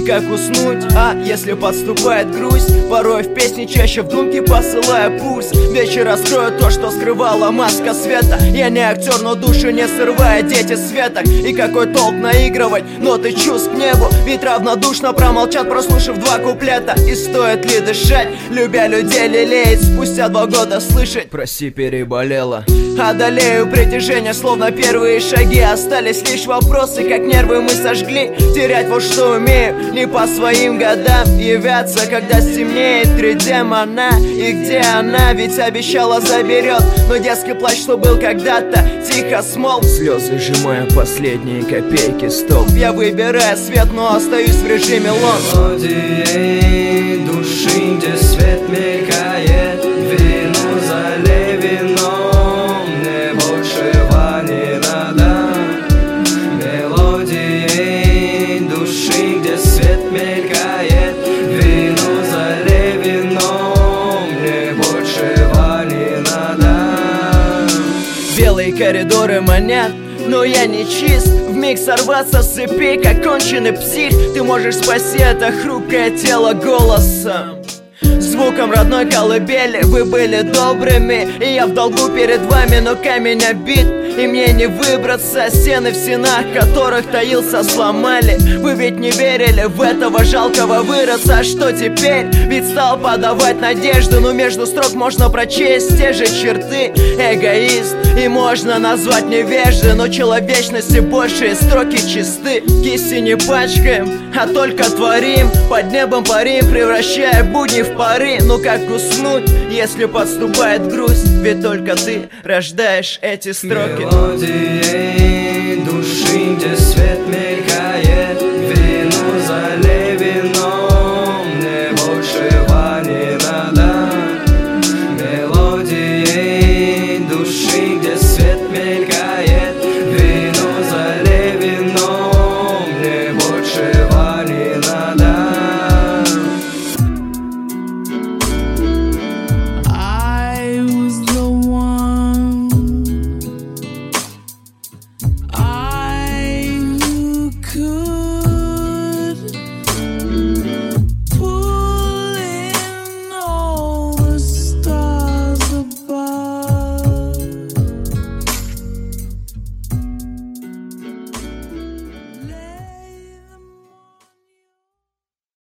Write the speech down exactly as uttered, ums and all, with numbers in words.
как уснуть, а если подступает грусть? Порой в песне чаще вдумки посылая пульс. Вечер раскроет то, что скрывала маска света. Я не актер, но души не срывая, дети светок. И какой толк наигрывать ноты чувств к небу? Ведь равнодушно промолчат, прослушав два куплета. И стоит ли дышать, любя людей лелеять, спустя два года слышать: прости, переболела. Одолею притяжение, словно первые шаги. Остались лишь вопросы, как нервы мы сожгли. Терять вот что умею, не по своим годам. Являться, когда стемнеет, три демона. И где она, ведь обещала заберет. Но детский плач, что был когда-то, тихо смолк. Слезы сжимая последние копейки, стоп. Я выбираю свет, но остаюсь в режиме лонг. Мелодией души, где свет мелькает. Вино залей вином, мне большего не надо. Мелодией души, где свет мелькает. Вино залей вином, мне большего не надо. Белые коридоры манят, но я не чист. Вмиг сорваться с цепи, как конченый псих. Ты можешь спасти это хрупкое тело голосом, звуком родной колыбели. Вы были добрыми, и я в долгу перед вами, но камень обит, и мне не выбраться. Стены в стенах, которых таился, сломали. Вы ведь не верили в этого жалкого выродца. А что теперь? Ведь стал подавать надежду, но между строк можно прочесть те же черты. Эгоист, и можно назвать невежды, но человечности больше, и строки чисты. Кисти не пачкаем, а только творим. Под небом парим, превращая будни в пары. Ну как уснуть, если подступает грусть? Ведь только ты рождаешь эти строки. Мелодией души, где свет мелькает.